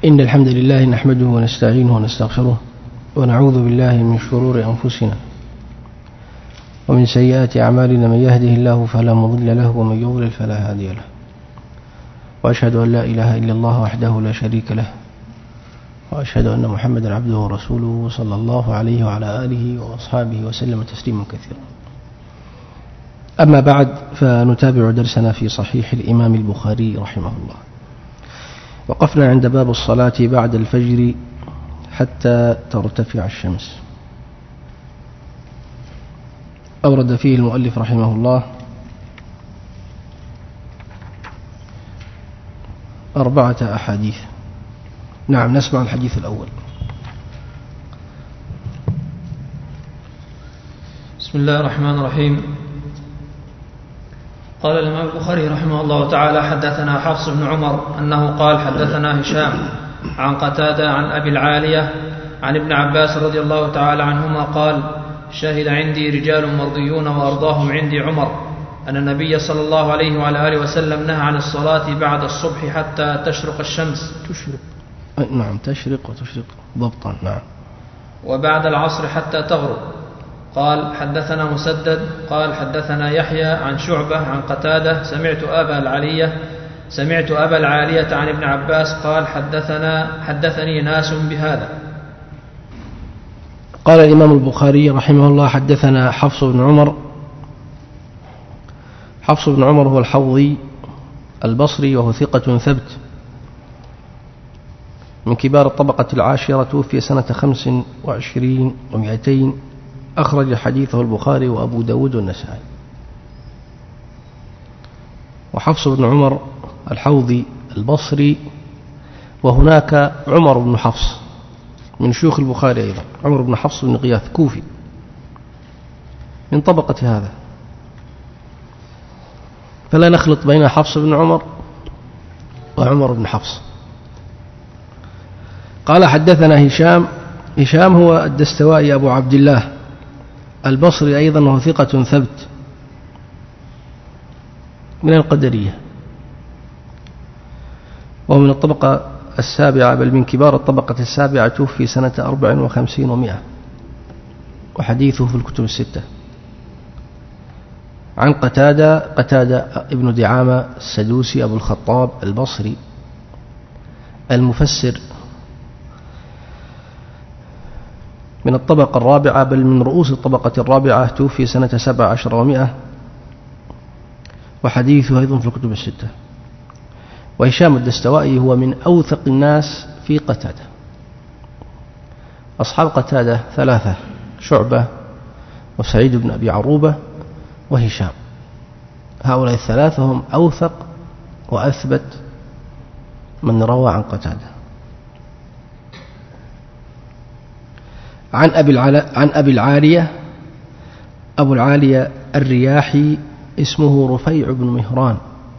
إن الحمد لله نحمده ونستعينه ونستغفره ونعوذ بالله من شرور أنفسنا ومن سيئات أعمالنا. من يهده الله فلا مضل له ومن يضلل فلا هادي له، وأشهد أن لا إله إلا الله وحده لا شريك له، وأشهد أن محمدا عبده ورسوله صلى الله عليه وعلى آله وأصحابه وسلم تسليما كثيرا. أما بعد، فنتابع درسنا في صحيح الإمام البخاري رحمه الله. وقفنا عند باب الصلاة بعد الفجر حتى ترتفع الشمس. أورد فيه المؤلف رحمه الله 4 أحاديث. نعم، نسمع الحديث الأول. بسم الله الرحمن الرحيم. قال الإمام البخاري رحمه الله تعالى: حدثنا حفص بن عمر أنه قال: حدثنا هشام عن قتادة عن أبي العالية عن ابن عباس رضي الله تعالى عنهما قال: شهد عندي رجال مرضيون وأرضاهم عندي عمر أن النبي صلى الله عليه وعلى آله وسلم نهى عن الصلاة بعد الصبح حتى تشرق الشمس. نعم، تشرق وتشرق ضبطا. نعم. وبعد العصر حتى تغرب. قال: حدثنا مسدد قال: حدثنا يحيى عن شعبة عن قتادة سمعت أبا العالية عن ابن عباس قال: حدثني ناس بهذا. قال الإمام البخاري رحمه الله: حدثنا حفص بن عمر. حفص بن عمر هو الحوضي البصري، وهو ثقة ثبت من كبار الطبقة العاشرة، توفي سنة 25 و200. أخرج حديثه البخاري وأبو داود والنسائي. وحفص بن عمر الحوضي البصري، وهناك عمر بن حفص من شيوخ البخاري أيضا، عمر بن حفص بن غياث كوفي من طبقة هذا، فلا نخلط بين حفص بن عمر وعمر بن حفص. قال: حدثنا هشام هو الدستوائي أبو عبد الله البصري أيضا، وهو ثقة ثبت من القدرية، وهو من الطبقة السابعة، بل من كبار الطبقة السابعة، توفي سنة 54 و100، وحديثه في الكتب الستة. عن قتادة ابن دعامة السدوسي أبو الخطاب البصري المفسر، من الطبقة الرابعة، بل من رؤوس الطبقة الرابعة، توفي سنة 17 و100، وحديثه أيضا في الكتب الستة. وهشام الدستوائي هو من أوثق الناس في قتادة. أصحاب قتادة 3: شعبة وسعيد بن أبي عروبة وهشام. هؤلاء ال3 هم أوثق وأثبت من روى عن قتادة. عن أبي العالية. أبو العالية الرياحي، اسمه رفيع بن مهران.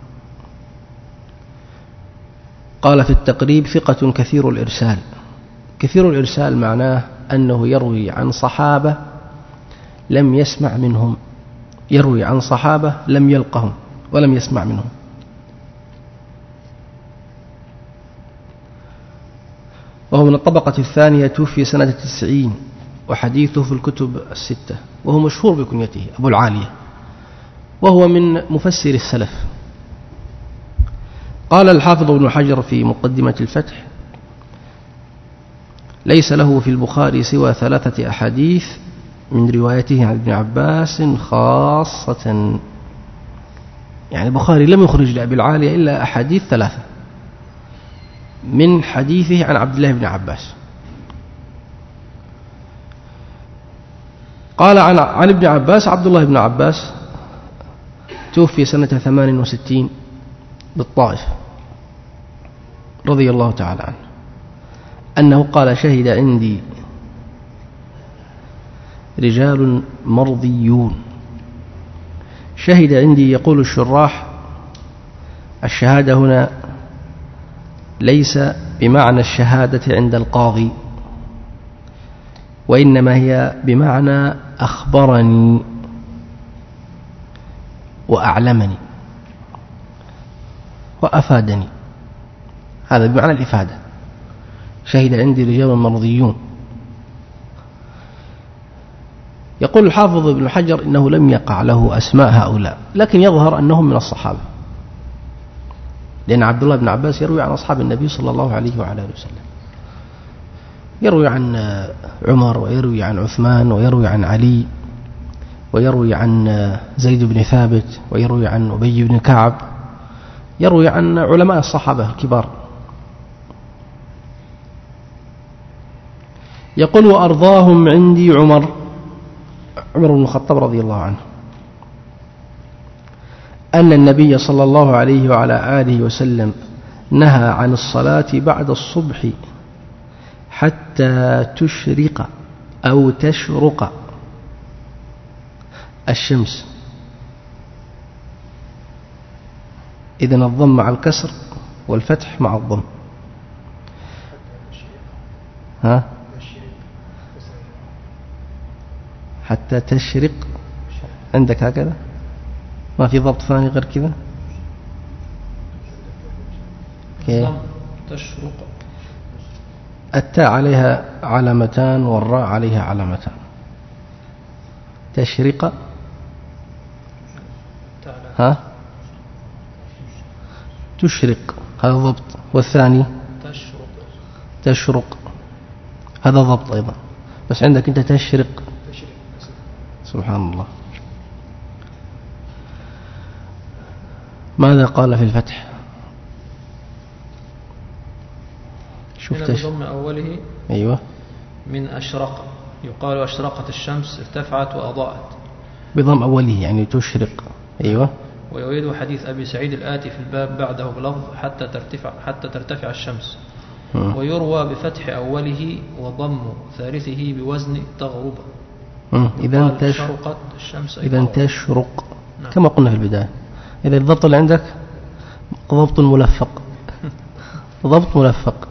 قال في التقريب: ثقة كثير الإرسال. كثير الإرسال معناه أنه يروي عن صحابة لم يسمع منهم، يروي عن صحابة لم يلقهم ولم يسمع منهم. وهو من الطبقة الثانية، توفي سنة 90، وحديثه في الكتب الستة، وهو مشهور بكنيته أبو العالية، وهو من مفسر السلف. قال الحافظ ابن حجر في مقدمة الفتح: ليس له في البخاري سوى 3 أحاديث من روايته عن ابن عباس خاصة. يعني البخاري لم يخرج لأبي العالية إلا أحاديث 3 من حديثه عن عبد الله بن عباس. قال عن ابن عباس: عبد الله بن عباس توفي سنة 68 بالطائف رضي الله تعالى عنه، أنه قال: شهد عندي رجال مرضيون. شهد عندي، يقول الشراح: الشهادة هنا ليس بمعنى الشهادة عند القاضي، وإنما هي بمعنى أخبرني وأعلمني وأفادني. هذا بمعنى الإفادة. شهد عندي رجال مرضيون. يقول الحافظ ابن حجر إنه لم يقع له أسماء هؤلاء، لكن يظهر أنهم من الصحابة، لأن عبد الله بن عباس يروي عن أصحاب النبي صلى الله عليه وعلى آله وسلم، يروي عن عمر، ويروي عن عثمان، ويروي عن علي، ويروي عن زيد بن ثابت، ويروي عن أبي بن كعب، يروي عن علماء الصحابة الكبار. يقول وأرضاهم عندي عمر بن الخطاب رضي الله عنه أن النبي صلى الله عليه وعلى آله وسلم نهى عن الصلاة بعد الصبح حتى تشرق أو تشرق الشمس. إذن الضم مع الكسر والفتح مع الضم. ها؟ حتى تشرق عندك هكذا؟ ما في ضبط ثاني غير كذا؟ تشرق. التاء عليها علامتان والراء عليها علامتان. تشرق. ها؟ تشرق هذا ضبط، والثاني تشرق هذا ضبط أيضا، بس عندك أنت تشرق. سبحان الله. ماذا قال في الفتح؟ شفت بضم أوله. أيوة. من أشرق، يقال أشرقت الشمس ارتفعت وأضاءت. بضم أوله يعني تشرق. أيوة. ويريد حديث أبي سعيد الآتي في الباب بعده بلفظ حتى ترتفع الشمس. ويروى بفتح أوله وضم ثالثه بوزن تغرب. إذا شرقت الشمس. إذا تشرق. نعم. كما قلنا في البداية. إذا الضبط اللي عندك ضبط ملفق. ضبط ملفق.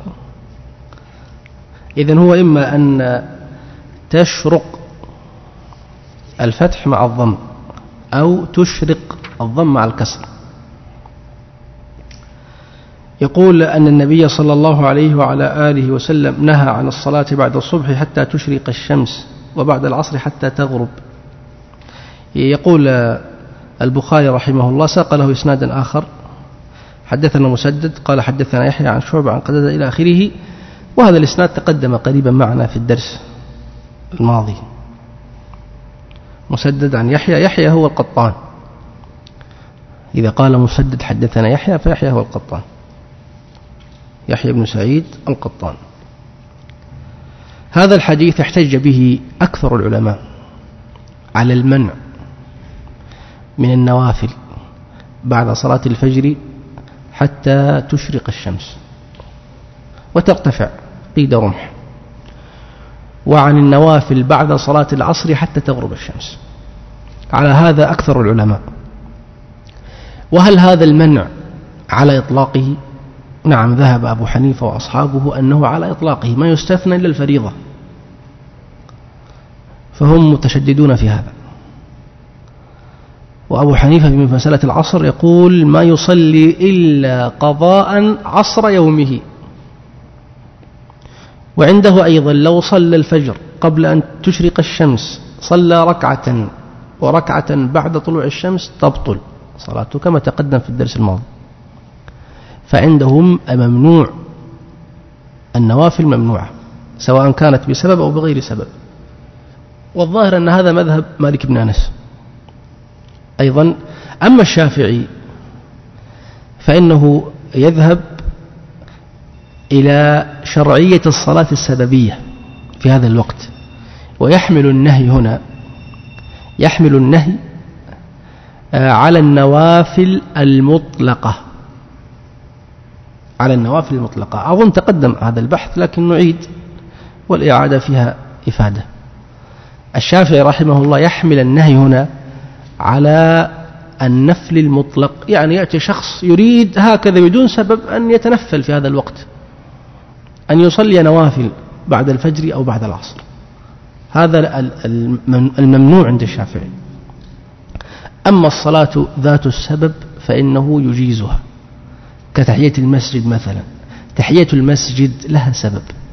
إذن هو إما أن تشرق الفتح مع الضم، أو تشرق الضم مع الكسر. يقول أن النبي صلى الله عليه وعلى آله وسلم نهى عن الصلاة بعد الصبح حتى تشرق الشمس، وبعد العصر حتى تغرب. يقول البخاري رحمه الله ساق له إسنادا آخر: حدثنا مسدد قال حدثنا يحيى عن شعبة عن قتادة إلى آخره. وهذا الإسناد تقدم قريبا معنا في الدرس الماضي. مسدد عن يحيى، يحيى هو القطان. إذا قال مسدد حدثنا يحيى فيحيى هو القطان، يحيى بن سعيد القطان. هذا الحديث احتج به أكثر العلماء على المنع من النوافل بعد صلاة الفجر حتى تشرق الشمس وترتفع قيد رمح، وعن النوافل بعد صلاة العصر حتى تغرب الشمس. على هذا أكثر العلماء. وهل هذا المنع على إطلاقه؟ نعم، ذهب أبو حنيفة وأصحابه أنه على إطلاقه، ما يستثنى إلا الفريضة، فهم متشددون في هذا. وأبو حنيفة في مسألة العصر يقول ما يصلي إلا قضاء عصر يومه. وعنده أيضا لو صلى الفجر قبل أن تشرق الشمس صلى ركعة وركعة بعد طلوع الشمس تبطل صلاته كما تقدم في الدرس الماضي. فعندهم ممنوع، النوافل ممنوعة سواء كانت بسبب أو بغير سبب. والظاهر أن هذا مذهب مالك بن أنس أيضا. أما الشافعي فإنه يذهب إلى شرعية الصلاة السببية في هذا الوقت، ويحمل النهي هنا يحمل النهي على النوافل المطلقة، على النوافل المطلقة. أظن تقدم هذا البحث لكن نعيد والإعادة فيها إفادة. الشافعي رحمه الله يحمل النهي هنا على النفل المطلق، يعني يأتي شخص يريد هكذا بدون سبب أن يتنفل في هذا الوقت، أن يصلي نوافل بعد الفجر أو بعد العصر، هذا الممنوع عند الشافعي. أما الصلاة ذات السبب فإنه يجيزها، كتحية المسجد مثلا. تحية المسجد لها سبب،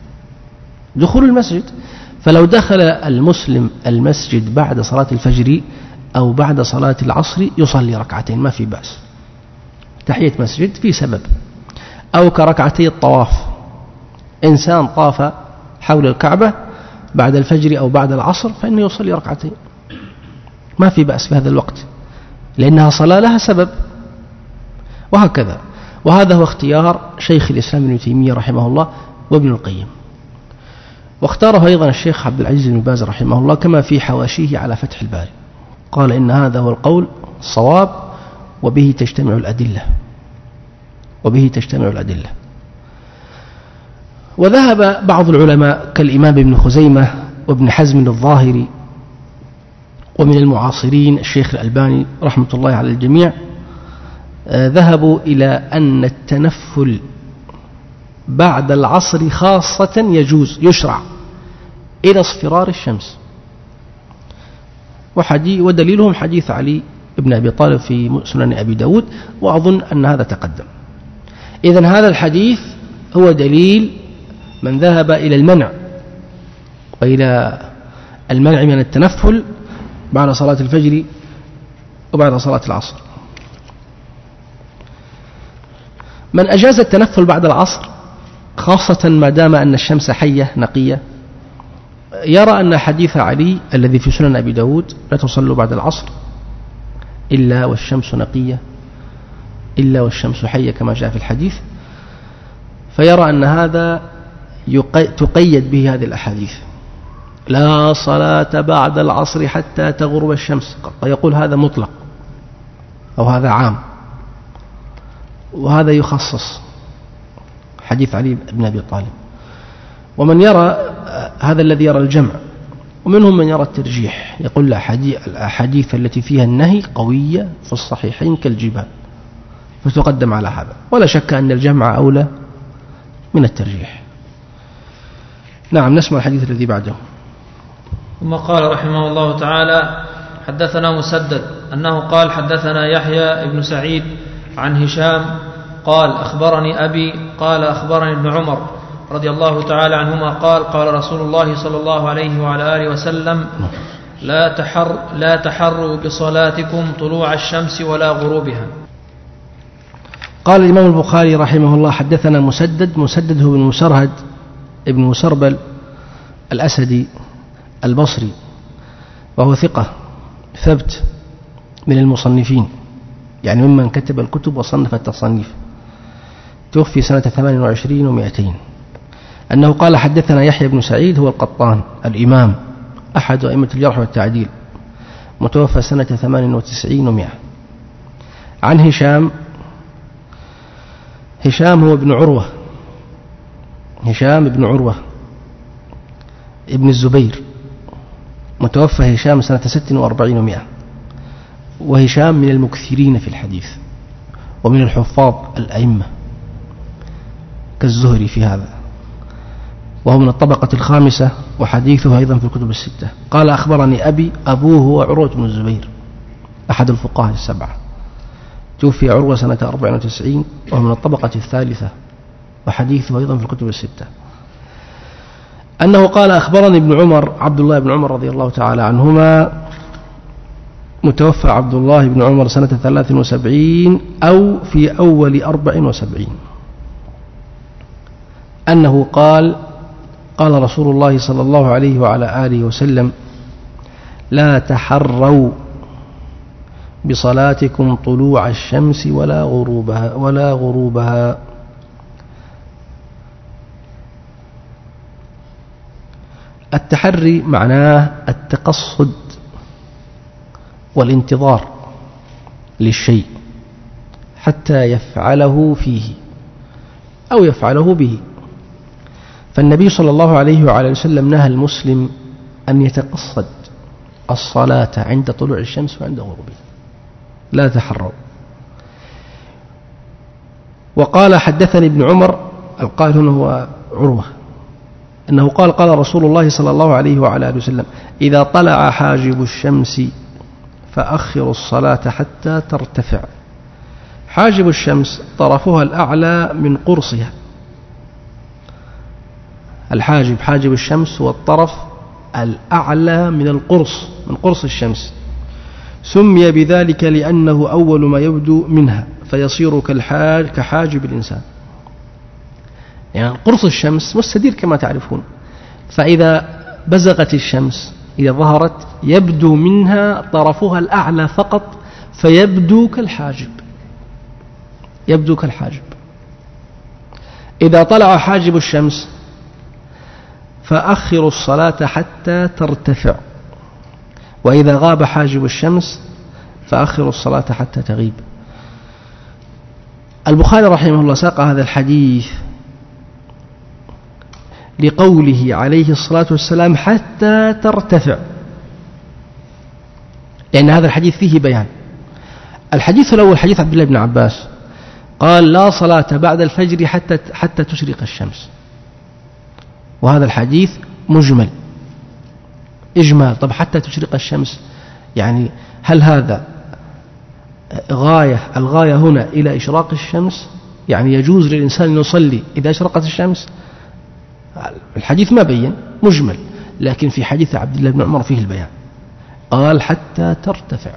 دخول المسجد. فلو دخل المسلم المسجد بعد صلاة الفجر أو بعد صلاة العصر يصلي ركعتين ما في بأس، تحية مسجد في سبب، أو كركعتي الطواف، إنسان طاف حول الكعبة بعد الفجر أو بعد العصر فإنه يصلي ركعتين ما في بأس في هذا الوقت، لأنها صلاة لها سبب. وهكذا. وهذا هو اختيار شيخ الإسلام ابن تيمية رحمه الله وابن القيم، واختاره أيضا الشيخ عبد العزيز بن باز رحمه الله كما في حواشيه على فتح الباري، قال إن هذا هو القول الصواب وبه تجتمع الأدلة، وبه تجتمع الأدلة. وذهب بعض العلماء كالإمام ابن خزيمة وابن حزم الظاهري، ومن المعاصرين الشيخ الألباني رحمة الله على الجميع، ذهبوا إلى أن التنفل بعد العصر خاصة يجوز يشرع إلى اصفرار الشمس، ودليلهم حديث علي بن أبي طالب في سنن أبي داود، وأظن أن هذا تقدم. إذن هذا الحديث هو دليل من ذهب إلى المنع، وإلى المنع من التنفل بعد صلاة الفجر وبعد صلاة العصر. من أجاز التنفل بعد العصر خاصة ما دام أن الشمس حية نقية، يرى أن حديث علي الذي في سنن أبي داود لا تصلوا بعد العصر إلا والشمس نقية إلا والشمس حية كما جاء في الحديث، فيرى أن هذا تقيد به هذه الأحاديث، لا صلاة بعد العصر حتى تغرب الشمس، يقول هذا مطلق أو هذا عام، وهذا يخصص حديث علي بن أبي طالب. ومن يرى هذا الذي يرى الجمع، ومنهم من يرى الترجيح، يقول الأحاديث التي فيها النهي قوية في الصحيحين كالجبال فتقدم على هذا، ولا شك أن الجمع أولى من الترجيح. نعم، نسمع الحديث الذي بعده. ثم قال رحمه الله تعالى: حدثنا مسدد أنه قال حدثنا يحيى بن سعيد عن هشام قال أخبرني أبي قال أخبرني ابن عمر رضي الله تعالى عنهما قال قال رسول الله صلى الله عليه وعلى آله وسلم: لا تحروا بصلاتكم طلوع الشمس ولا غروبها. قال الإمام البخاري رحمه الله: حدثنا مسدد هو بن مسرهد ابن مسربل الأسدي البصري، وهو ثقة ثبت من المصنفين، يعني ممن كتب الكتب وصنف التصانيف، توفي سنة 28 و200. أنه قال حدثنا يحيى بن سعيد هو القطان الإمام أحد أئمة الجرح والتعديل، متوفى سنة 98 و100. عن هشام هو ابن عروة، هشام بن عروة ابن الزبير، متوفى هشام سنة 46 و100. وهشام من المكثرين في الحديث ومن الحفاظ الأئمة كالزهري في هذا، وهو من الطبقة الخامسة، وحديثه أيضا في الكتب الستة. قال أخبرني أبي، أبوه هو عروة بن الزبير أحد الفقهاء السبعة، توفي عروة سنة 94 وهو من الطبقة الثالثة، وحديثه أيضا في الكتب الستة. أنه قال أخبرني ابن عمر عبد الله بن عمر رضي الله تعالى عنهما، متوفى عبد الله بن عمر سنة 73 أو في أول 74، أنه قال قال رسول الله صلى الله عليه وعلى آله وسلم: لا تحروا بصلاتكم طلوع الشمس ولا غروبها. التحري معناه التقصد والانتظار للشيء حتى يفعله فيه أو يفعله به. فالنبي صلى الله عليه وعلى وسلم نهى المسلم أن يتقصد الصلاة عند طلوع الشمس وعند غروبها، لا تحروا. وقال حدثني ابن عمر، القائل هنا هو عروة، أنه قال قال رسول الله صلى الله عليه وعلى وسلم: إذا طلع حاجب الشمس فأخروا الصلاة حتى ترتفع. حاجب الشمس طرفها الأعلى من قرصها، الحاجب حاجب الشمس هو الطرف الأعلى من القرص، من قرص الشمس، سمي بذلك لأنه أول ما يبدو منها فيصير كحاجب الإنسان. يعني قرص الشمس مستدير كما تعرفون، فإذا بزغت الشمس إذا ظهرت يبدو منها طرفها الأعلى فقط فيبدو كالحاجب، يبدو كالحاجب. إذا طلع حاجب الشمس فأخروا الصلاة حتى ترتفع، وإذا غاب حاجب الشمس فأخروا الصلاة حتى تغيب. البخاري رحمه الله ساق هذا الحديث لقوله عليه الصلاة والسلام حتى ترتفع، لأن هذا الحديث فيه بيان. الحديث الأول حديث عبد الله بن عباس قال لا صلاة بعد الفجر حتى تشرق الشمس، وهذا الحديث مجمل إجمال. طب حتى تشرق الشمس يعني هل هذا الغاية هنا إلى إشراق الشمس؟ يعني يجوز للإنسان أن يصلي إذا أشرقت الشمس؟ الحديث ما بين، مجمل. لكن في حديث عبد الله بن عمر فيه البيان، قال حتى ترتفع.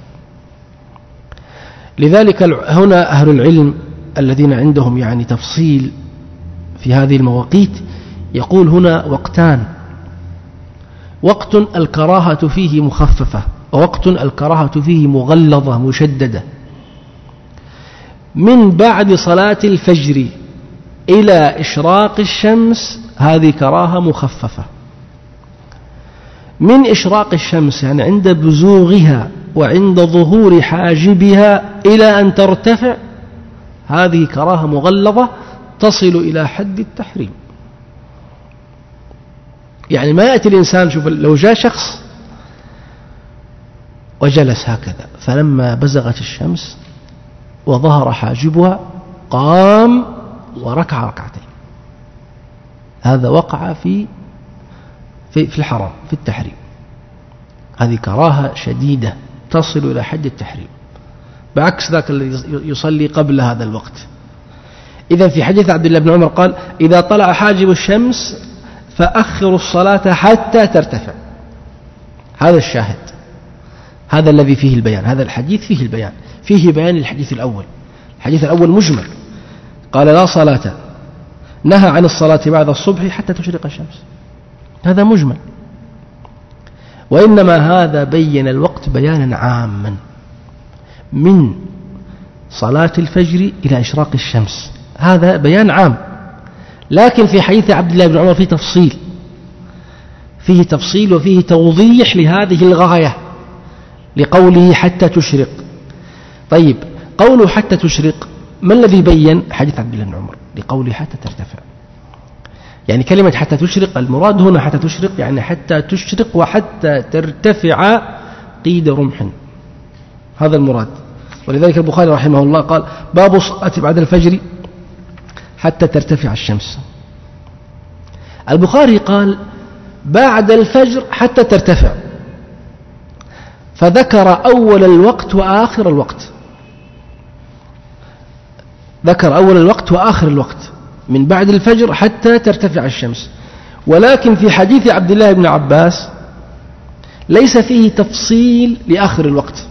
لذلك هنا أهل العلم الذين عندهم يعني تفصيل في هذه المواقيت يقول هنا وقتان: وقت الكراهة فيه مخففة، ووقت الكراهة فيه مغلظة مشددة. من بعد صلاة الفجر إلى إشراق الشمس هذه كراهة مخففة. من إشراق الشمس يعني عند بزوغها وعند ظهور حاجبها إلى أن ترتفع هذه كراهة مغلظة تصل إلى حد التحريم. يعني ما يأتي الإنسان، شوف لو جاء شخص وجلس هكذا فلما بزغت الشمس وظهر حاجبها قام وركع ركعتين، هذا وقع في الحرام، في التحريم. هذه كراهة شديدة تصل إلى حد التحريم، بعكس ذاك الذي يصلي قبل هذا الوقت. إذن في حديث عبد الله بن عمر قال إذا طلع حاجب الشمس فأخروا الصلاة حتى ترتفع. هذا الشاهد، هذا الذي فيه البيان. هذا الحديث فيه البيان، فيه بيان الحديث الأول. الحديث الأول مجمل، قال لا صلاة، نهى عن الصلاة بعد الصبح حتى تشرق الشمس، هذا مجمل. وإنما هذا بين الوقت بيانا عاما من صلاة الفجر إلى إشراق الشمس، هذا بيان عام. لكن في حديث عبد الله بن عمر فيه تفصيل وفيه توضيح لهذه الغاية لقوله حتى تشرق. طيب قوله حتى تشرق ما الذي بين حديث عبد الله بن عمر لقوله حتى ترتفع؟ يعني كلمة حتى تشرق المراد هنا حتى تشرق يعني حتى تشرق وحتى ترتفع قيد رمح، هذا المراد. ولذلك البخاري رحمه الله قال باب الصلاة بعد الفجر حتى ترتفع الشمس. البخاري قال بعد الفجر حتى ترتفع، فذكر أول الوقت وآخر الوقت، ذكر أول الوقت وآخر الوقت من بعد الفجر حتى ترتفع الشمس. ولكن في حديث عبد الله بن عباس ليس فيه تفصيل لآخر الوقت.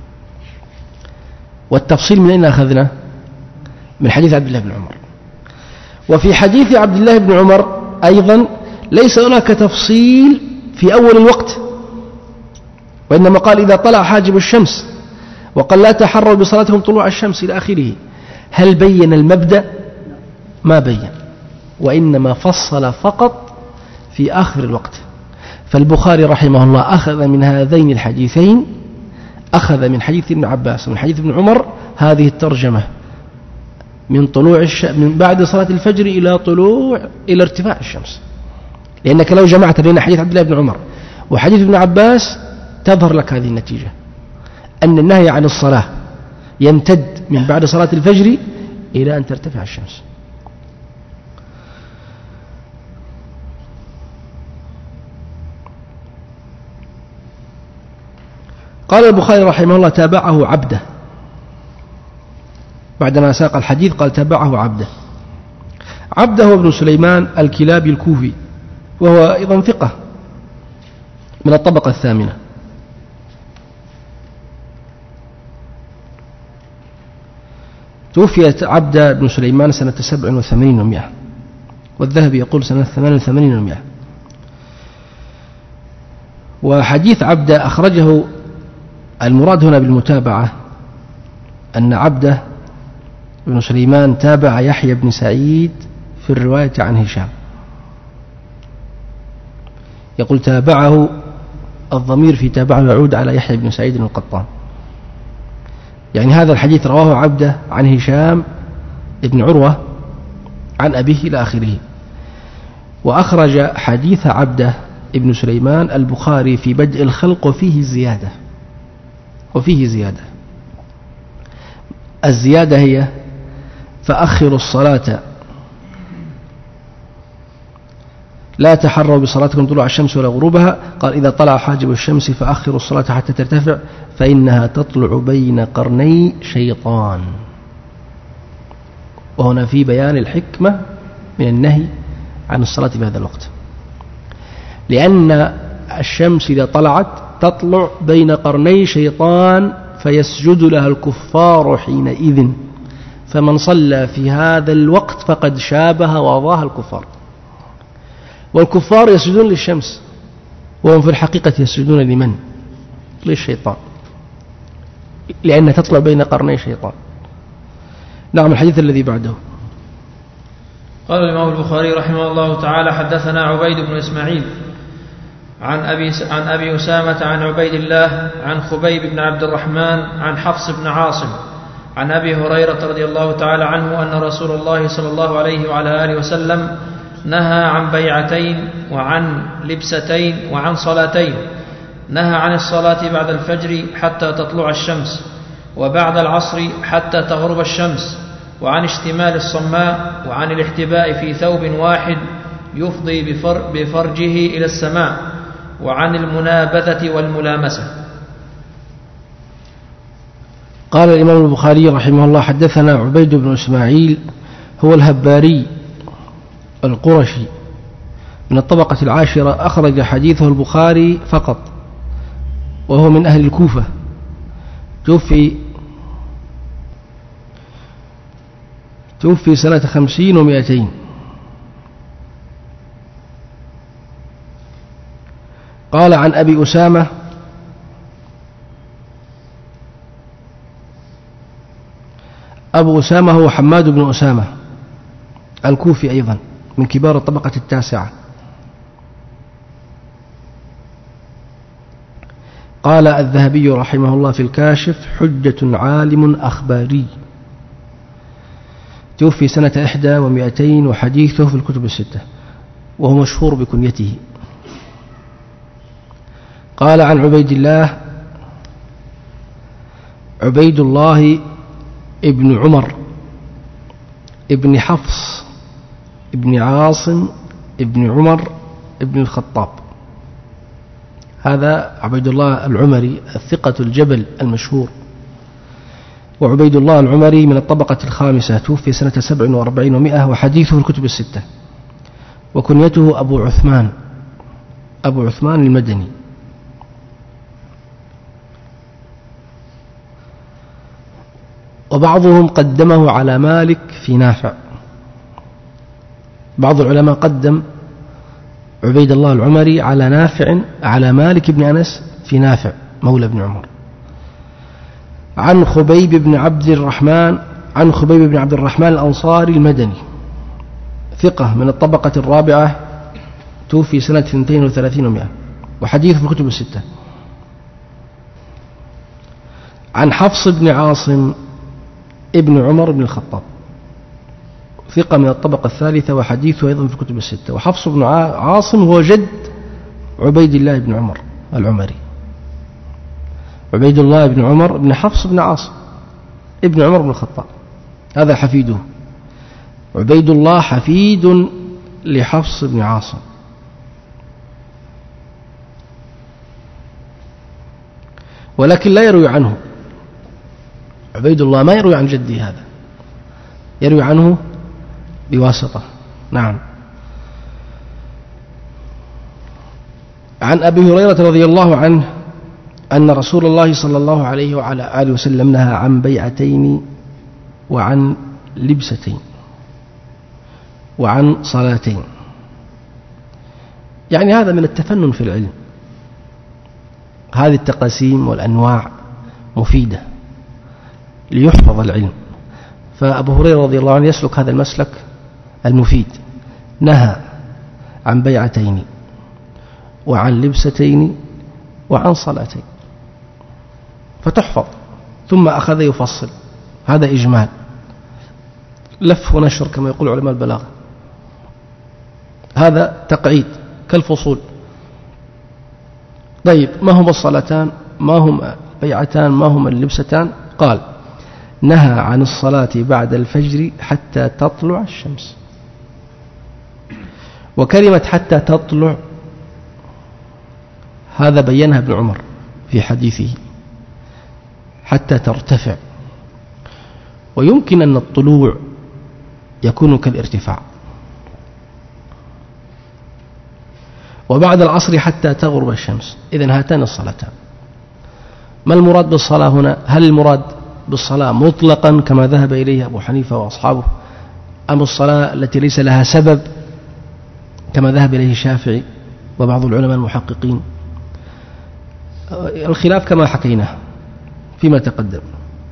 والتفصيل من أين أخذنا؟ من حديث عبد الله بن عمر. وفي حديث عبد الله بن عمر أيضا ليس هناك تفصيل في أول الوقت، وإنما قال إذا طلع حاجب الشمس، وقال لا تحروا بصلاتهم طلوع الشمس إلى آخره. هل بين المبدأ؟ ما بين، وإنما فصل فقط في آخر الوقت. فالبخاري رحمه الله أخذ من هذين الحديثين، أخذ من حديث ابن عباس ومن حديث ابن عمر هذه الترجمة من من بعد صلاة الفجر إلى ارتفاع الشمس. لأنك لو جمعت بين حديث عبد الله بن عمر وحديث ابن عباس تظهر لك هذه النتيجة، أن النهي عن الصلاة يمتد من بعد صلاة الفجر إلى أن ترتفع الشمس. قال البخاري رحمه الله تابعه عبده، بعدما ساق الحديث قال تابعه عبده. عبده هو ابن سليمان الكلابي الكوفي، وهو أيضا ثقة من الطبقة الثامنة. توفي عبدة بن سليمان سنة 87 و100، والذهبي يقول سنة 88 و100. وحديث عبدة أخرجه، المراد هنا بالمتابعة أن عبدة بن سليمان تابع يحيى بن سعيد في الرواية عن هشام، يقول تابعه، الضمير في تابعه يعود على يحيى بن سعيد القطان، يعني هذا الحديث رواه عبدة عن هشام ابن عروة عن أبيه إلى آخره. وأخرج حديث عبدة ابن سليمان البخاري في بدء الخلق وفيه زيادة. الزيادة هي فأخروا الصلاة، لا تحروا بصلاتكم طلوع الشمس ولا غروبها، قال إذا طلع حاجب الشمس فأخروا الصلاة حتى ترتفع فإنها تطلع بين قرني شيطان. وهنا في بيان الحكمة من النهي عن الصلاة في هذا الوقت، لأن الشمس إذا طلعت تطلع بين قرني شيطان فيسجد لها الكفار حينئذ، فمن صلى في هذا الوقت فقد شابه وأضاه الكفار. والكفار يسجدون للشمس وهم في الحقيقة يسجدون لمن؟ للشيطان، لأن تطلع بين قرني شيطان. نعم. الحديث الذي بعده. قال الإمام البخاري رحمه الله تعالى حدثنا عبيد بن إسماعيل عن أبي أسامة عن عبيد الله عن خبيب بن عبد الرحمن عن حفص بن عاصم عن أبي هريرة رضي الله تعالى عنه أن رسول الله صلى الله عليه وعلى آله وسلم نهى عن بيعتين وعن لبستين وعن صلاتين. نهى عن الصلاة بعد الفجر حتى تطلع الشمس، وبعد العصر حتى تغرب الشمس، وعن اشتمال الصماء، وعن الاحتباء في ثوب واحد يفضي بفرجه إلى السماء، وعن المنابذة والملامسة. قال الإمام البخاري رحمه الله حدثنا عبيد بن إسماعيل، هو الهباري القرشي من الطبقة العاشرة، أخرج حديثه البخاري فقط، وهو من أهل الكوفة، توفي سنة 50 و200. قال عن أبي أسامة أبو أسامة هو حماد بن أسامة الكوفي أيضا من كبار الطبقة التاسعة. قال الذهبي رحمه الله في الكاشف حجة عالم أخباري، توفي سنة 1 و200 وحديثه في الكتب الستة، وهو مشهور بكنيته. قال عن عبيد الله ابن عمر ابن حفص ابن عاصم ابن عمر ابن الخطاب، هذا عبيد الله العمري الثقة الجبل المشهور. وعبيد الله العمري من الطبقة الخامسة، توفي سنة 47 و100 وحديثه في الكتب الستة، وكنيته أبو عثمان المدني. وبعضهم قدمه على مالك في نافع، بعض العلماء قدم عبيد الله العمري على نافع على مالك بن أنس في نافع مولى بن عمر. عن خبيب بن عبد الرحمن الأنصاري المدني، ثقة من الطبقة الرابعة، توفي سنة 32 و100 وحديث في الكتب الستة. عن حفص بن عاصم ابن عمر بن الخطاب، ثقة من الطبقة الثالثة وحديثه أيضا في الكتب الستة. وحفص بن عاصم هو جد عبيد الله بن عمر العمري، عبيد الله بن عمر بن حفص بن عاصم ابن عمر بن الخطاب، هذا حفيده. عبيد الله حفيد لحفص بن عاصم. ولكن لا يروي عنه، عبيد الله ما يروي عن جدي، هذا يروي عنه بواسطة. نعم. عن أبي هريرة رضي الله عنه أن رسول الله صلى الله عليه وعلى آله وسلم نهى عن بيعتين وعن لبستين وعن صلاتين. يعني هذا من التفنن في العلم، هذه التقاسيم والأنواع مفيدة ليحفظ العلم. فأبو هريرة رضي الله عنه يسلك هذا المسلك المفيد، نهى عن بيعتين وعن لبستين وعن صلاتين، فتحفظ. ثم أخذ يفصل، هذا إجمال، لف ونشر كما يقول علماء البلاغة، هذا تقعيد كالفصول. طيب ما هما الصلاتان، ما هما البيعتان، ما هما اللبستان؟ قال نهى عن الصلاة بعد الفجر حتى تطلع الشمس. وكلمة حتى تطلع هذا بينها ابن عمر في حديثه، حتى ترتفع. ويمكن أن الطلوع يكون كالارتفاع. وبعد العصر حتى تغرب الشمس. إذن هاتان الصلاتان. ما المراد بالصلاة هنا؟ هل المراد بالصلاة مطلقا كما ذهب إليه أبو حنيفة وأصحابه، أم الصلاة التي ليس لها سبب كما ذهب إليه الشافعي وبعض العلماء المحققين؟ الخلاف كما حكيناه فيما تقدم.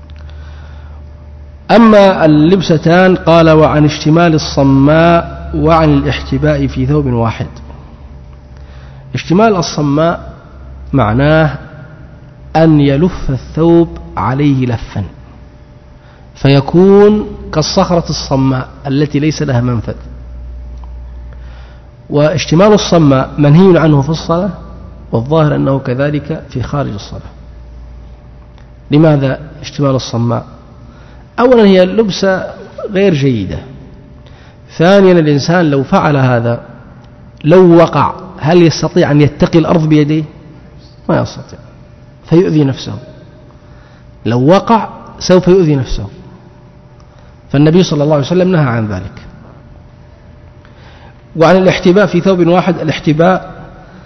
أما اللبستان قال وعن اشتمال الصماء وعن الاحتباء في ثوب واحد. اشتمال الصماء معناه أن يلف الثوب عليه لفا فيكون كالصخرة الصماء التي ليس لها منفذ. واشتمال الصماء منهي عنه في الصلاة، والظاهر أنه كذلك في خارج الصلاة. لماذا اشتمال الصماء؟ أولا هي اللبسة غير جيدة. ثانيا الإنسان لو فعل هذا لو وقع هل يستطيع أن يتقي الأرض بيديه؟ ما يستطيع، فيؤذي نفسه. لو وقع سوف يؤذي نفسه. فالنبي صلى الله عليه وسلم نهى عن ذلك. وعن الاحتباء في ثوب واحد، الاحتباء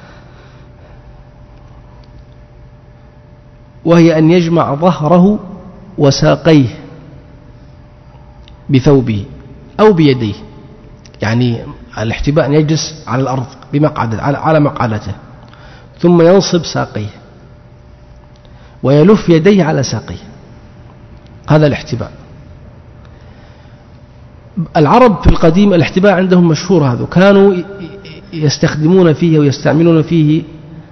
وهي أن يجمع ظهره وساقيه بثوبه أو بيديه. يعني الاحتباء أن يجلس على الأرض على مقعدته ثم ينصب ساقيه ويلف يديه على ساقيه، هذا الاحتباء. العرب في القديم الاحتباء عندهم مشهور، هذا كانوا يستخدمون فيه ويستعملون فيه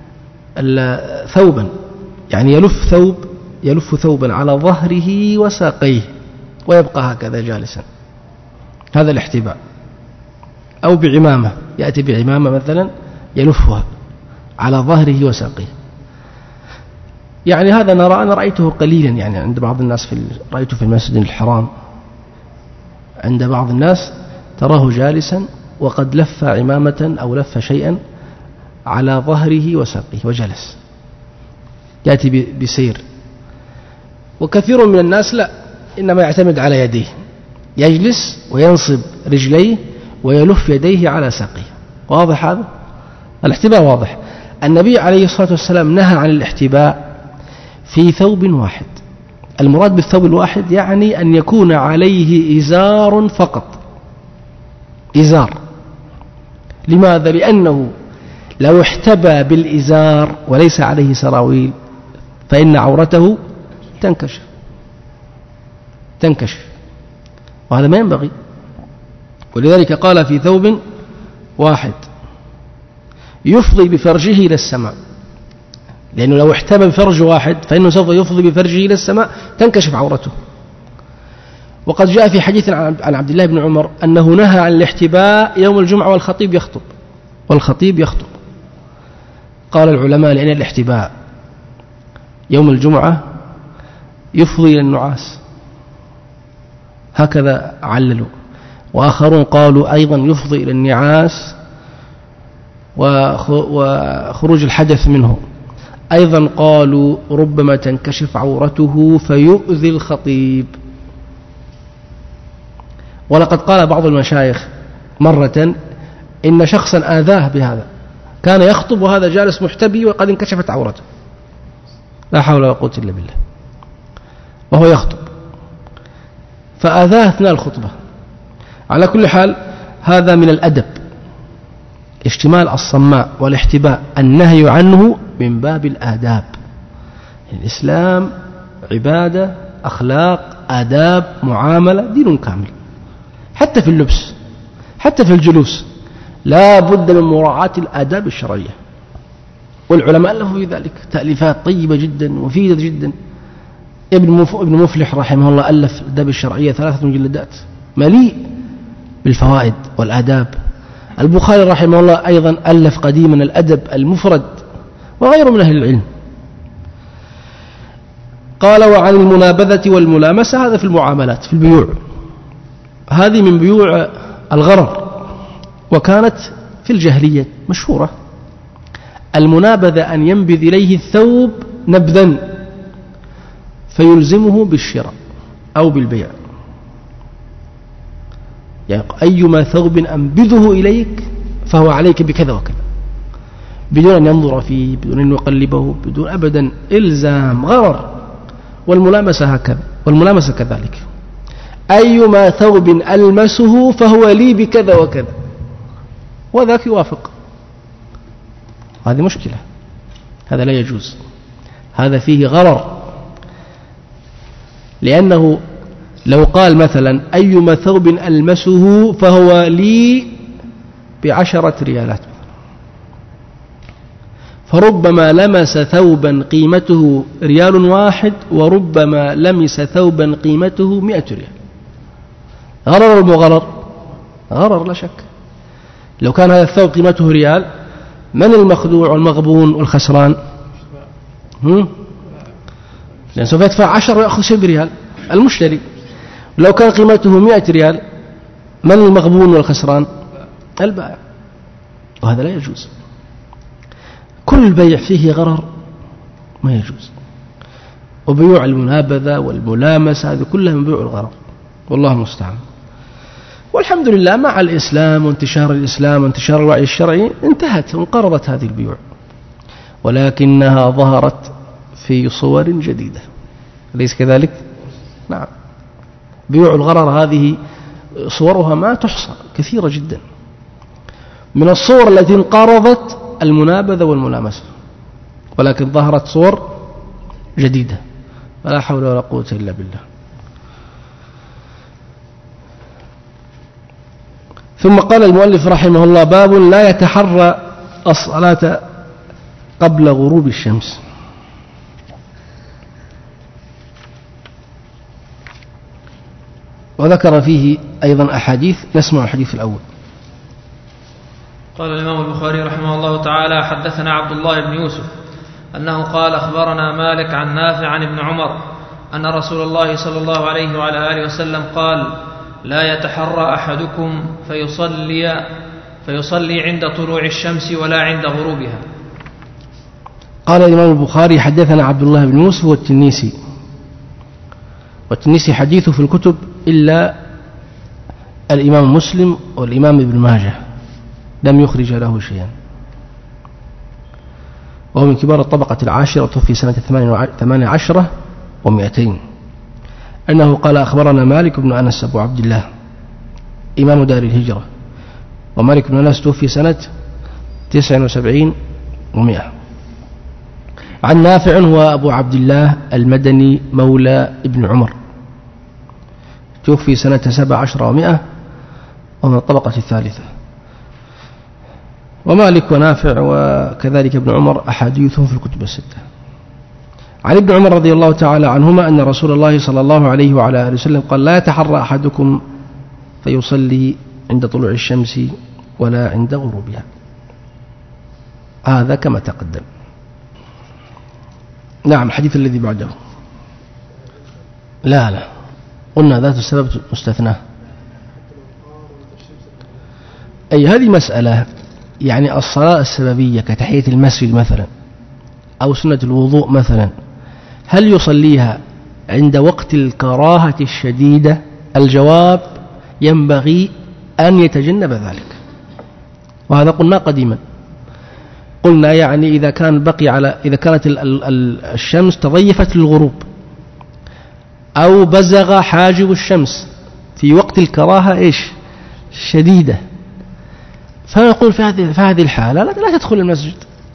ثوبا، يعني يلف ثوبا على ظهره وساقيه ويبقى هكذا جالسا، هذا الاحتباء. أو بعمامة، يأتي بعمامة مثلا يلفها على ظهره وساقيه. يعني هذا أنا رأيته قليلا، يعني عند بعض الناس رأيته في المسجد الحرام، عند بعض الناس تراه جالسا وقد لف عمامة أو لف شيئا على ظهره وساقيه وجلس، يأتي بسير. وكثير من الناس لا، إنما يعتمد على يديه، يجلس وينصب رجليه ويلف يديه على ساقيه. واضح هذا؟ الاحتباء واضح. النبي عليه الصلاة والسلام نهى عن الاحتباء في ثوب واحد. المراد بالثوب الواحد يعني أن يكون عليه إزار فقط، إزار. لماذا؟ لأنه لو احتبى بالإزار وليس عليه سراويل فإن عورته تنكشف، وهذا ما ينبغي. ولذلك قال في ثوب واحد يفضي بفرجه إلى السماء، لأنه لو احتبى بفرج واحد فإنه سوف يفضي بفرجه إلى السماء تنكشف عورته. وقد جاء في حديث عن عبد الله بن عمر أنه نهى عن الاحتباء يوم الجمعة والخطيب يخطب. قال العلماء لأن الاحتباء يوم الجمعة يفضي إلى النعاس، هكذا عللوا. وآخرون قالوا أيضا يفضي إلى النعاس وخروج الحدث منه. أيضا قالوا ربما تنكشف عورته فيؤذي الخطيب. ولقد قال بعض المشايخ مرة إن شخصا آذاه بهذا، كان يخطب وهذا جالس محتبي وقد انكشفت عورته، لا حول ولا قوة إلا بالله، وهو يخطب فآذاه أثناء الخطبة. على كل حال هذا من الأدب، اشتمال الصماء والاحتباء النهي عنه من باب الآداب. الإسلام عبادة، أخلاق، آداب، معاملة، دين كامل، حتى في اللبس، حتى في الجلوس لا بد من مراعاة الآداب الشرعية، والعلماء ألفوا في ذلك تأليفات طيبة جدا مفيدة جدا. ابن مفلح رحمه الله ألف الآداب الشرعية 3 مجلدات مليء بالفوائد والآداب. البخاري رحمه الله أيضا ألف قديما الأدب المفرد، وغيره من أهل العلم. قال: وعن المنابذة والملامسة، هذا في المعاملات في البيوع، هذه من بيوع الغرر، وكانت في الجاهلية مشهورة. المنابذة أن ينبذ إليه الثوب نبذا فيلزمه بالشراء أو بالبيع، يعني أيما ثوب أنبذه إليك فهو عليك بكذا وكذا، بدون أن ينظر فيه، بدون أن يقلبه، بدون أبدا إلزام، غرر. والملامسة هكذا، والملامسة كذلك، أيما ثوب ألمسه فهو لي بكذا وكذا، وذاك يوافق. هذه مشكلة، هذا لا يجوز، هذا فيه غرر. لأنه لو قال مثلا أيما ثوب ألمسه فهو لي ب10 ريالات، فربما لمس ثوبا قيمته ريال واحد، وربما لمس ثوبا قيمته 100 ريال. غرر المغرر، غرر لا شك. لو كان هذا الثوب قيمته ريال، من المخدوع والمغبون والخسران؟ لأن سوف يدفع 10 ويأخذ شيء بريال المشتري. لو كان قيمته 100 ريال، من المغبون والخسران؟ البائع. وهذا لا يجوز. كل بيع فيه غرر ما يجوز. وبيوع المنابذة والملامسة هذه كلها من بيوع الغرر، والله المستعان. والحمد لله مع الإسلام وانتشار الإسلام وانتشار الوعي الشرعي انتهت وانقرضت هذه البيوع، ولكنها ظهرت في صور جديدة، أليس كذلك؟ نعم. بيوع الغرر هذه صورها ما تحصى، كثيرة جدا. من الصور التي انقرضت المنابذة والملامسة، ولكن ظهرت صور جديدة، ولا حول ولا قوة إلا بالله. ثم قال المؤلف رحمه الله: باب لا يتحرى الصلاة قبل غروب الشمس. وذكر فيه أيضا أحاديث، نسمع الحديث الأول. قال الإمام البخاري رحمه الله تعالى: حدثنا عبد الله بن يوسف أنه قال: أخبرنا مالك عن نافع عن ابن عمر أن رسول الله صلى الله عليه وعلى آله وسلم قال: لا يتحرى أحدكم فيصلي عند طلوع الشمس ولا عند غروبها. قال الإمام البخاري: حدثنا عبد الله بن يوسف والتنيسي. والتنيسي حديثه في الكتب إلا الإمام مسلم والإمام ابن ماجه، لم يخرج له شيئا، وهو من كبار الطبقة العاشرة، توفي سنة 18 و200. أنه قال: أخبرنا مالك بن أنس أبو عبد الله إمام دار الهجرة، ومالك بن أنس توفي سنة 79 و100. عن نافع هو أبو عبد الله المدني مولى ابن عمر، توفي سنة 17 و100، ومن الطبقة الثالثة. ومالك ونافع وكذلك ابن عمر أحاديثهم في الكتب الستة. عن ابن عمر رضي الله تعالى عنهما أن رسول الله صلى الله عليه وعلى آله وسلم قال: لا يتحرى أحدكم فيصلي عند طلوع الشمس ولا عند غروبها. هذا كما تقدم. نعم. الحديث الذي بعده لا قلنا ذات السبب مستثنى. أي هذه مسألة، يعني الصلاة السببية كتحية المسجد مثلا أو سنة الوضوء مثلا، هل يصليها عند وقت الكراهة الشديدة؟ الجواب: ينبغي أن يتجنب ذلك، وهذا قلنا قديما. قلنا يعني إذا كانت الشمس تضيفت للغروب أو بزغ حاجب الشمس في وقت الكراهة شديدة، فنقول في هذه الحالة لا تدخل المسجد،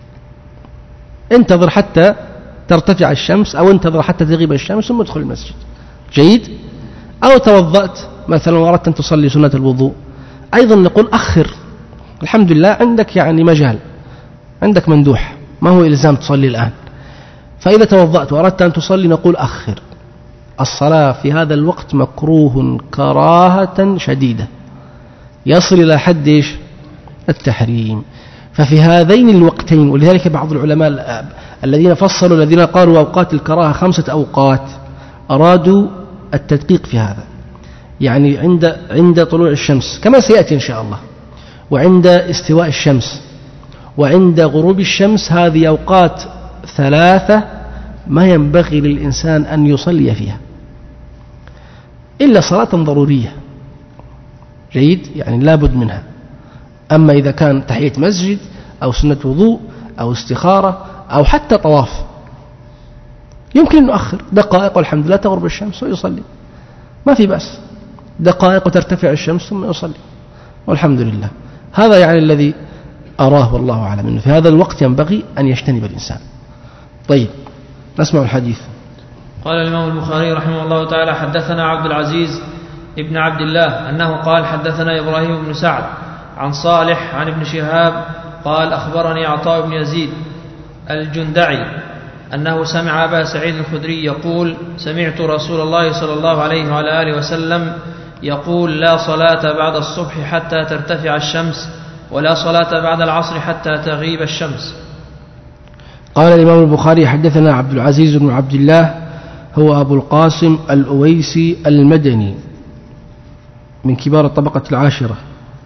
انتظر حتى ترتفع الشمس أو انتظر حتى تغيب الشمس ثم ادخل المسجد. جيد. أو توضأت مثلا وأردت أن تصلي سنة الوضوء، أيضا نقول أخر، الحمد لله عندك يعني مجال، عندك مندوح، ما هو إلزام تصلي الآن. فإذا توضأت وأردت أن تصلي نقول أخر. الصلاة في هذا الوقت مكروه كراهة شديدة يصل إلى حد التحريم. ففي هذين الوقتين، ولذلك بعض العلماء الذين قالوا أوقات الكراهة 5 أوقات أرادوا التدقيق في هذا، يعني عند طلوع الشمس كما سيأتي إن شاء الله، وعند استواء الشمس، وعند غروب الشمس. هذه أوقات 3 ما ينبغي للإنسان أن يصلي فيها إلا صلاة ضرورية. جيد، يعني لا بد منها. أما إذا كان تحية مسجد أو سنة وضوء أو استخارة أو حتى طواف يمكن أن نؤخر دقائق والحمد لله تغرب الشمس ويصلي، ما في بأس، دقائق وترتفع الشمس ثم يصلي والحمد لله. هذا يعني الذي أراه والله أعلم، أنه في هذا الوقت ينبغي أن يجتنب الإنسان. طيب، نسمع الحديث. قال الإمام البخاري رحمه الله تعالى: حدثنا عبد العزيز ابن عبد الله أنه قال حدثنا إبراهيم بن سعد عن صالح عن ابن شهاب قال أخبرني عطاء بن يزيد الجندعي أنه سمع أبا سعيد الخدري يقول: سمعت رسول الله صلى الله عليه وعلى آله وسلم يقول: لا صلاة بعد الصبح حتى ترتفع الشمس، ولا صلاة بعد العصر حتى تغيب الشمس. قال الإمام البخاري: حدثنا عبد العزيز بن عبد الله، هو أبو القاسم الأويسي المدني من كبار الطبقة العاشرة.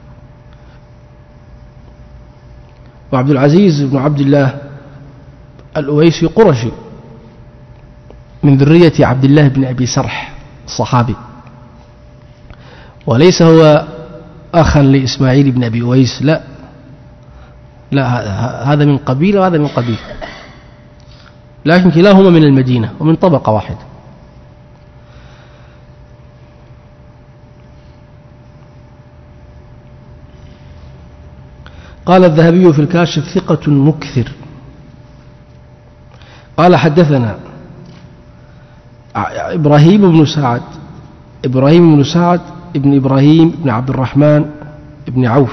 وعبد العزيز بن عبد الله الأويسي قرشي من ذرية عبد الله بن أبي سرح الصحابي، وليس هو أخا لإسماعيل بن أبي أويس، لا هذا من قبيلة وهذا من قبيلة، لكن كلاهما من المدينة ومن طبقة واحدة. قال الذهبي في الكاشف: ثقة مكثر. قال حدثنا إبراهيم بن سعد ابن إبراهيم بن عبد الرحمن بن عوف،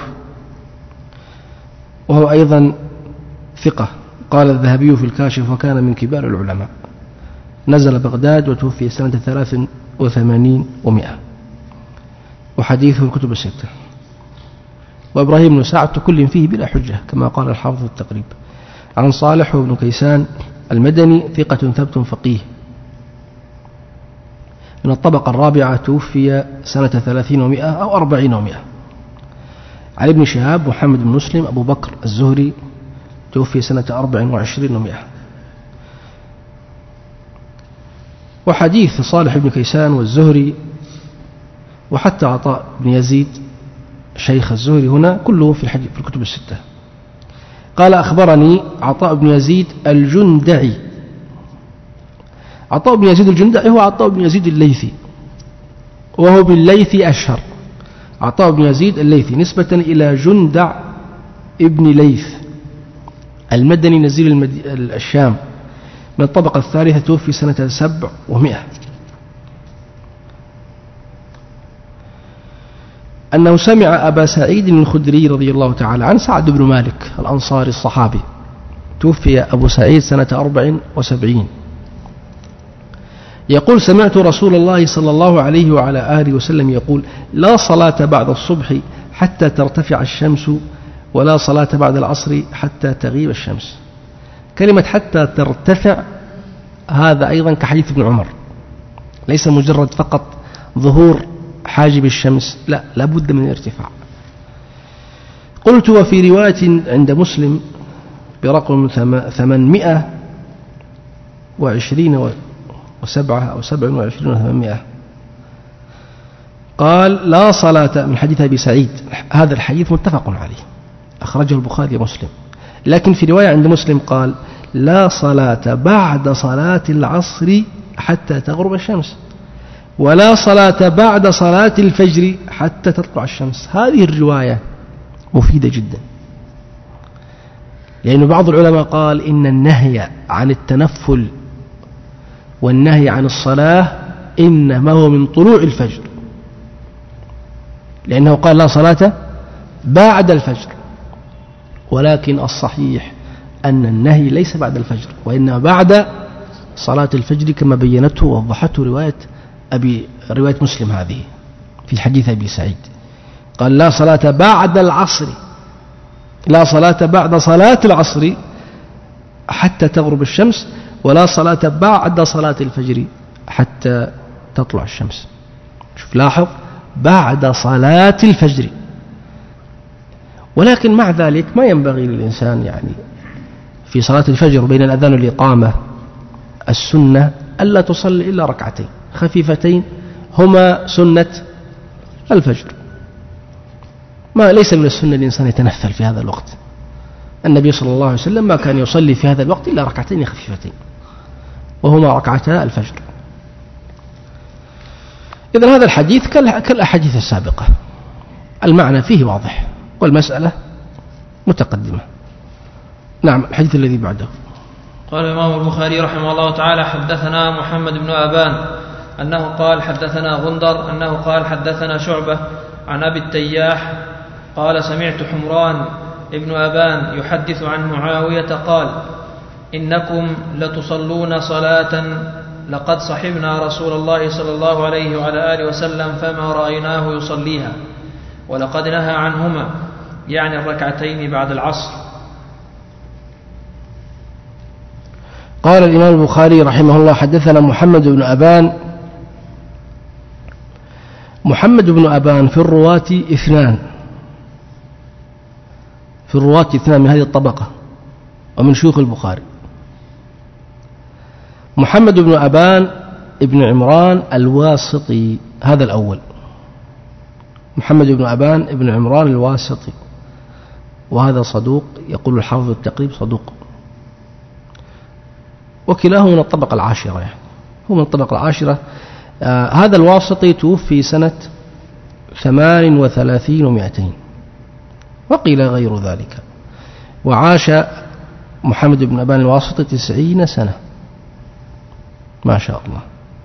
وهو أيضا ثقة. قال الذهبي في الكاشف: وكان من كبار العلماء، نزل بغداد وتوفي سنة 83 و100، وحديثه الكتب الستة. وإبراهيم بن سعد كل فيه بلا حجة كما قال الحافظ التقريب. عن صالح وابن كيسان المدني ثقة ثبت فقيه من الطبقة الرابعة، توفي سنة 30 و100 أو 40 و100. عن ابن شهاب محمد بن مسلم أبو بكر الزهري، توفي سنة 24 و100. وحديث صالح بن كيسان والزهري وحتى عطاء بن يزيد شيخ الزهري هنا كله في الكتب الستة. قال: أخبرني عطاء بن يزيد الجندعي. عطاء بن يزيد الجندعي هو عطاء بن يزيد الليثي، وهو بالليثي أشهر. عطاء بن يزيد الليثي نسبة إلى جندع ابن ليث المدني نزيل الشام من الطبقة الثالثة، توفي سنة 7 و100. أنه سمع أبا سعيد الخدري رضي الله تعالى عن سعد بن مالك الأنصاري الصحابي، توفي أبو سعيد سنة 74، يقول: سمعت رسول الله صلى الله عليه وعلى آله وسلم يقول: لا صلاة بعد الصبح حتى ترتفع الشمس، ولا صلاة بعد العصر حتى تغيب الشمس. كلمة حتى ترتفع هذا أيضا كحديث ابن عمر، ليس مجرد فقط ظهور حاجب الشمس، لا، لابد من الارتفاع. قلت: وفي رواية عند مسلم برقم 827 أو 27 و800، قال: لا صلاة، من حديث أبي سعيد. هذا الحديث متفق عليه، أخرجه البخاري ومسلم، لكن في رواية عند مسلم قال لا صلاة بعد صلاة العصر حتى تغرب الشمس، ولا صلاة بعد صلاة الفجر حتى تطلع الشمس. هذه الرواية مفيدة جدا، لأن بعض العلماء قال إن النهي عن التنفل والنهي عن الصلاة إنما هو من طلوع الفجر، لأنه قال لا صلاة بعد الفجر، ولكن الصحيح أن النهي ليس بعد الفجر وإنما بعد صلاة الفجر، كما بينته ووضحته رواية مسلم هذه في حديث أبي سعيد. قال لا صلاة بعد العصر، لا صلاة بعد صلاة العصر حتى تغرب الشمس، ولا صلاة بعد صلاة الفجر حتى تطلع الشمس. شوف لاحظ بعد صلاة الفجر. ولكن مع ذلك ما ينبغي للإنسان يعني في صلاة الفجر بين الأذان والإقامة السنة ألا تصلي إلا ركعتين خفيفتين هما سنة الفجر. ما ليس من السنة الإنسان يتنفل في هذا الوقت. النبي صلى الله عليه وسلم ما كان يصلي في هذا الوقت إلا ركعتين خفيفتين وهما ركعتا الفجر. إذن هذا الحديث كالأحاديث السابقة، المعنى فيه واضح والمسألة متقدمة. نعم، الحديث الذي بعده. قال الإمام البخاري رحمه الله تعالى حدثنا محمد بن أبان أنه قال حدثنا غندر أنه قال حدثنا شعبة عن أبي التياح قال سمعت حمران ابن أبان يحدث عن معاوية قال إنكم لتصلون صلاة لقد صحبنا رسول الله صلى الله عليه وعلى آله وسلم فما رأيناه يصليها، ولقد نهى عنهما، يعني الركعتين بعد العصر. قال الإمام البخاري رحمه الله حدثنا محمد بن أبان. محمد بن أبان في الرواة اثنان، في الرواة اثنان من هذه الطبقة ومن شيوخ البخاري. محمد بن أبان ابن عمران الواسطي، هذا الأول. محمد بن أبان ابن عمران الواسطي، وهذا صدوق، يقول الحافظ التقريب صدوق، وكلاهما من الطبقة العاشرة، يعني هو من الطبقة العاشرة. هذا الواسطي توفي سنة 38 و200 وقيل غير ذلك، وعاش محمد بن أبان الواسطي 90 سنة ما شاء الله.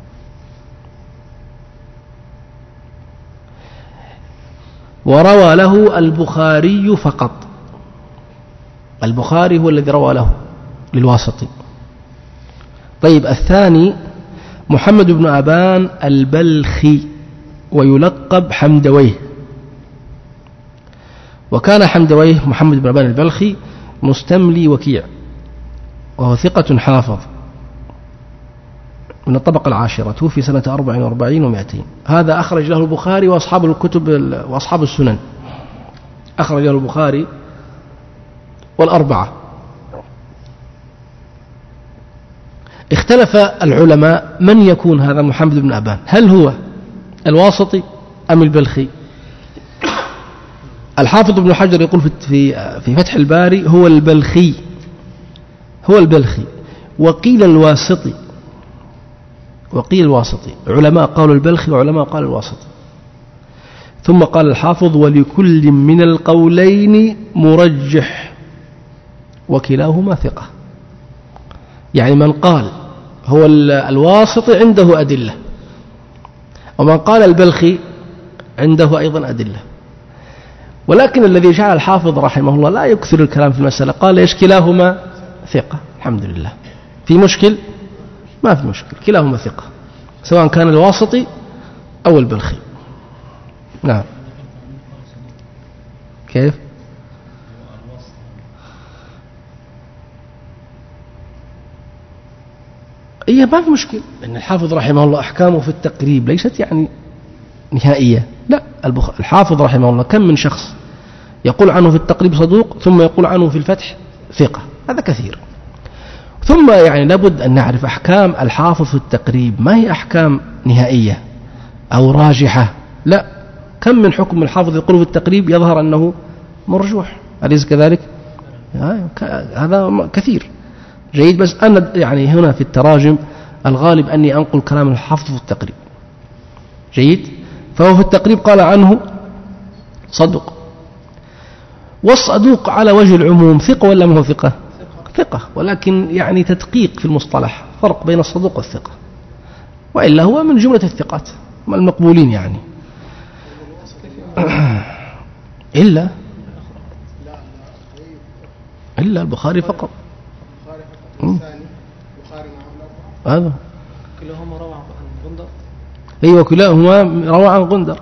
وروى له البخاري فقط، البخاري هو الذي روى له للواسطي. طيب الثاني محمد بن أبان البلخي ويلقب حمدويه، وكان حمدويه محمد بن أبان البلخي مستملي وكيع، وهو ثقة حافظ من الطبقة العاشرة، توفي سنة 44 و200. هذا أخرج له البخاري وأصحاب الكتب وأصحاب السنن، أخرج له البخاري والأربعة. اختلف العلماء من يكون هذا محمد بن أبان، هل هو الواسطي أم البلخي؟ الحافظ ابن حجر يقول في فتح الباري هو البلخي، هو البلخي، وقيل الواسطي، وقيل الواسطي. علماء قالوا البلخي وعلماء قالوا الواسطي. ثم قال الحافظ ولكل من القولين مرجح وكلاهما ثقة. يعني من قال هو الواسطي عنده أدلة، ومن قال البلخي عنده أيضا أدلة. ولكن الذي جعل الحافظ رحمه الله لا يكثر الكلام في المسألة، قال إيش؟ كلاهما ثقة. الحمد لله، في مشكل؟ ما في مشكل، كلاهما ثقة، سواء كان الواسطي أو البلخي. نعم. كيف؟ إيه ما في مشكل، لأن الحافظ رحمه الله أحكامه في التقريب ليست يعني نهائية. لا، الحافظ رحمه الله كم من شخص يقول عنه في التقريب صدوق ثم يقول عنه في الفتح ثقة، هذا كثير. ثم يعني لابد أن نعرف أحكام الحافظ في التقريب ما هي أحكام نهائية أو راجحة، لا، كم من حكم الحافظ يقول في التقريب يظهر أنه مرجوح، أليس كذلك؟ هذا كثير جيد. بس أنا يعني هنا في التراجم الغالب أني أنقل كلام الحافظ في التقريب جيد. فهو في التقريب قال عنه صدوق. والصدوق على وجه العموم ثقة ولا ما هو ثقة؟ ثقة، ولكن يعني تدقيق في المصطلح، فرق بين الصدوق والثقة، وإلا هو من جملة الثقات المقبولين يعني. إلا البخاري فقط. هذا كلاهما روى عن غندر. أيوة كلاهما روى عن غندر.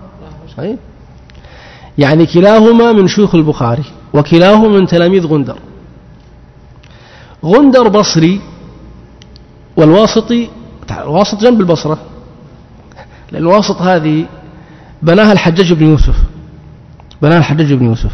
يعني كلاهما من شيوخ البخاري وكلاهما من تلاميذ غندر. غندر بصري والواسطي، الواسط جنب البصرة، لأن الواسط هذه بناها الحجاج بن يوسف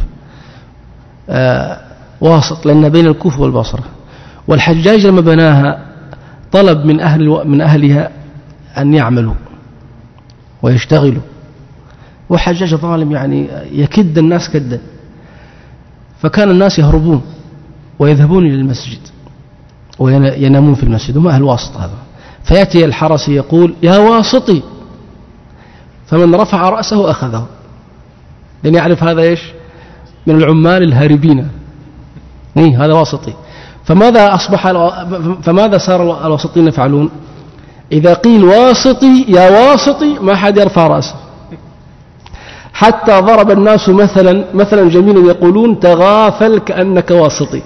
واسط، لأن بين الكوفة والبصرة. والحجاج لما بناها طلب من أهلها أن يعملوا ويشتغلوا، وحجاج ظالم يعني يكد الناس كدا، فكان الناس يهربون ويذهبون إلى المسجد وينامون في المسجد، وما أهل الواسط هذا. فيأتي الحرس يقول يا واسطي، فمن رفع رأسه أخذه، لأن يعرف هذا إيش من العمال الهاربين، هذا واسطي. فماذا صار الواسطين يفعلون؟ إذا قيل واسطي يا واسطي ما حد يرفع رأسه، حتى ضرب الناس مثلا جميلا يقولون تغافل كأنك واسطي.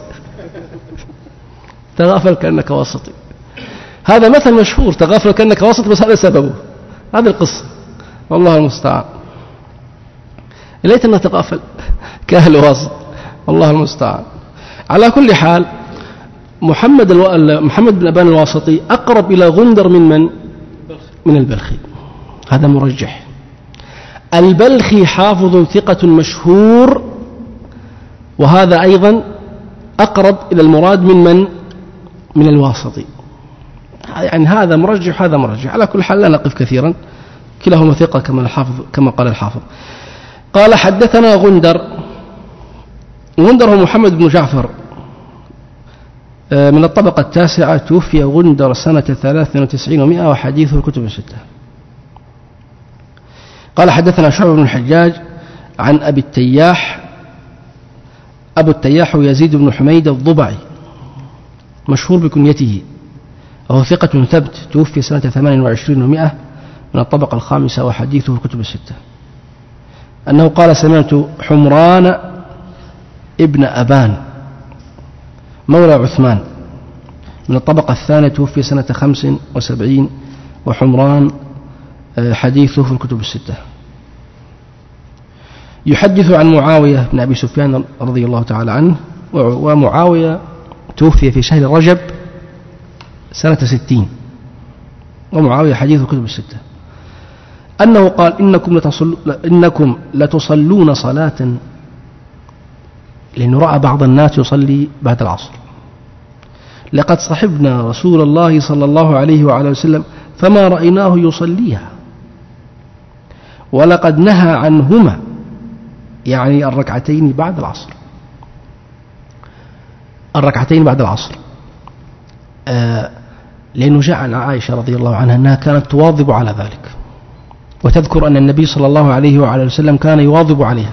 تغافل كأنك واسطي، هذا مثل مشهور، تغافل كأنك واسطي، بس هذا سببه، هذه القصة، والله المستعان. ليتنا نتغافل كأهل واسط، والله المستعان. على كل حال محمد بن أبان الواسطي أقرب إلى غندر من البلخي، هذا مرجح. البلخي حافظ ثقة مشهور، وهذا أيضا أقرب إلى المراد من الواسطي، يعني هذا مرجح هذا مرجح. على كل حال لا نقف كثيرا، كلاهما ثقة كما قال الحافظ. قال حدثنا غندر هو محمد بن جعفر من الطبقة التاسعة، توفي غندر سنة 93 و100 وحديثه الكتب الستة. قال حدثنا شعبة بن الحجاج عن أبي التياح. أبو التياح يزيد بن حميد الضبعي، مشهور بكنيته، وهو ثقة ثبت، توفي سنة 28 و100 من الطبقة الخامسة وحديثه الكتب الستة. أنه قال سمعت حمران ابن أبان مولى عثمان من الطبقة الثانية، توفي سنة 75، وحمران حديثه في الكتب الستة. يحدث عن معاوية بن أبي سفيان رضي الله تعالى عنه، ومعاوية توفي في شهر رجب سنة 60، ومعاوية حديث الكتب الستة، أنه قال إنكم لتصلون صلاة، لأنه رأى بعض الناس يصلي بعد العصر، لقد صحبنا رسول الله صلى الله عليه وعلى وسلم فما رأيناه يصليها، ولقد نهى عنهما، يعني الركعتين بعد العصر، لأنه جاء عن عائشة رضي الله عنها أنها كانت تواظب على ذلك، وتذكر أن النبي صلى الله عليه وعلى وسلم كان يواظب عليها.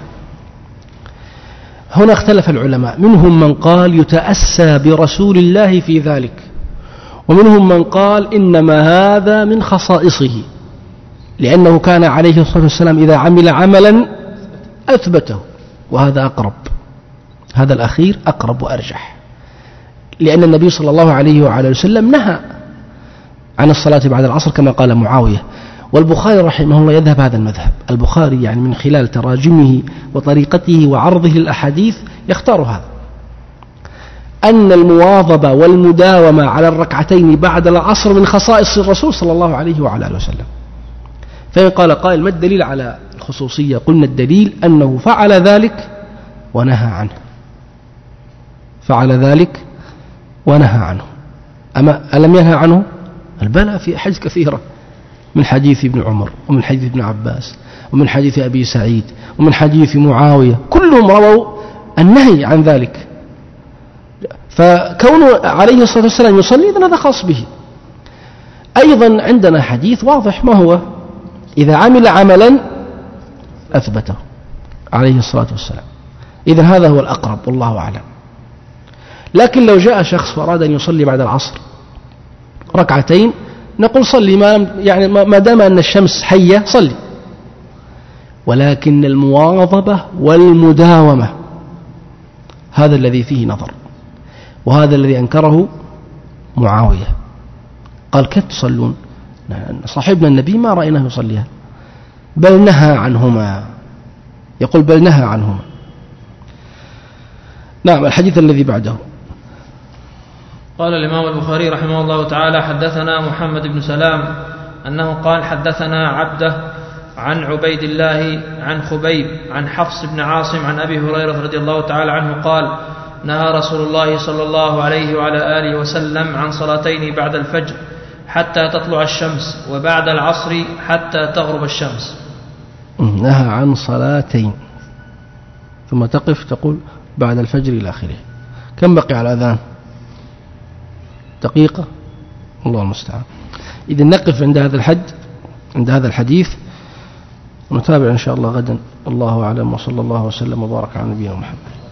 هنا اختلف العلماء، منهم من قال يتأسى برسول الله في ذلك، ومنهم من قال إنما هذا من خصائصه، لأنه كان عليه الصلاة والسلام إذا عمل عملا أثبته، وهذا أقرب، هذا الأخير أقرب وأرجح، لأن النبي صلى الله عليه وعلى وسلم نهى عن الصلاة بعد العصر كما قال معاوية. والبخاري رحمه الله يذهب هذا المذهب، البخاري يعني من خلال تراجمه وطريقته وعرضه للأحاديث يختار هذا، أن المواظبة والمداومة على الركعتين بعد العصر من خصائص الرسول صلى الله عليه وعلى وسلم. فإن قال قائل ما الدليل على الخصوصية؟ قلنا الدليل أنه فعل ذلك ونهى عنه، فعل ذلك ونهى عنه. ألم ينهى عنه؟ البلاء في أحاديث كثيرة، من حديث ابن عمر، ومن حديث ابن عباس، ومن حديث أبي سعيد، ومن حديث معاوية، كلهم رووا النهي عن ذلك. فكونه عليه الصلاة والسلام يصلي إذن هذا خاص به. أيضا عندنا حديث واضح، ما هو؟ إذا عمل عملا أثبته عليه الصلاة والسلام، إذن هذا هو الأقرب والله أعلم. لكن لو جاء شخص وأراد أن يصلي بعد العصر ركعتين، نقول صلي، ما دام أن الشمس حية صلي، ولكن المواظبة والمداومة هذا الذي فيه نظر، وهذا الذي أنكره معاوية، قال كيف تصلون؟ صاحبنا النبي ما رأيناه يصليها، بل نهى عنهما، يقول بل نهى عنهما. نعم. الحديث الذي بعده. قال الإمام البخاري رحمه الله تعالى: حدثنا محمد بن سلام أنه قال حدثنا عبده عن عبيد الله عن خبيب عن حفص بن عاصم عن أبي هريرة رضي الله تعالى عنه قال: نهى رسول الله صلى الله عليه وعلى آله وسلم عن صلاتين بعد الفجر حتى تطلع الشمس، وبعد العصر حتى تغرب الشمس. نهى عن صلاتين، ثم تقف تقول بعد الفجر إلى آخره. كم بقي على الأذان؟ دقيقة، الله المستعان. إذن نقف عند هذا الحد، عند هذا الحديث، ونتابع إن شاء الله غدا. الله أعلم، وصلى الله وسلم وبارك على نبينا محمد.